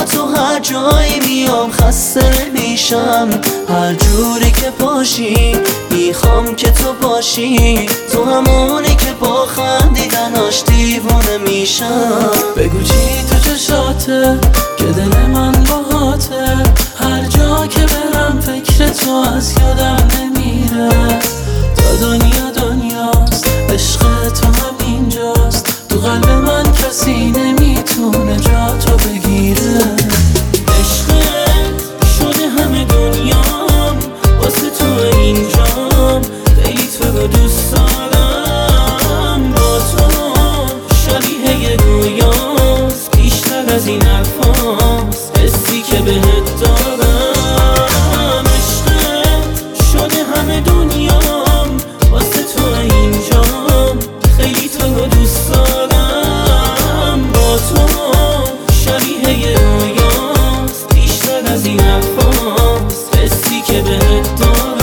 تو هر جایی میام خسته میشم، هر جوری که باشی میخوام که تو باشی، تو همونی که با خندیدناش دیوونه میشم. بگو چی تو چشاته که دل من باهاته، هر جا که برم فکر تو از یادم نمیره. تا دنیاست عشق تو همینجاست، تو قلب من کسی نمیتونه جا تو بگیره. عشقت شده همه دنیام، واسه تو اینجام، خیلی تو رو دوست دارم. با تو شبیه یه رویاست، بیشتر از این حرفاست حسی که بهت دارم. عشقت شده همه دنیام، واسه تو اینجام، خیلی تو رو دوست دارم. با تو شبیه یه رویاست، بیشتر از این حرفاست حسی که بهت دارم.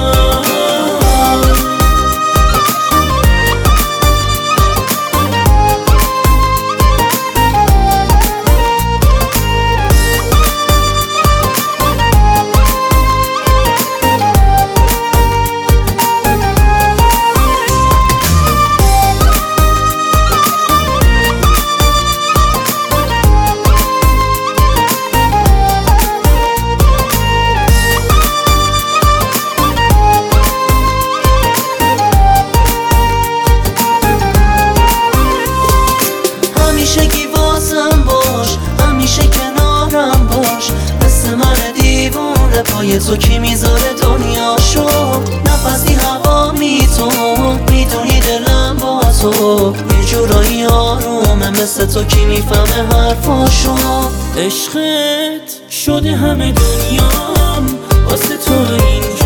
همیشه واسم باش، همیشه کنارم باش، مثل من دیوونه پای تو کی میذاره دنیاشو. نفسی هوا تو میدونی دلم با تو یه جورایی آرومه، مثل تو کی میفهمه حرفاشو. عشقت شده همه دنیام، واسه تو اینجا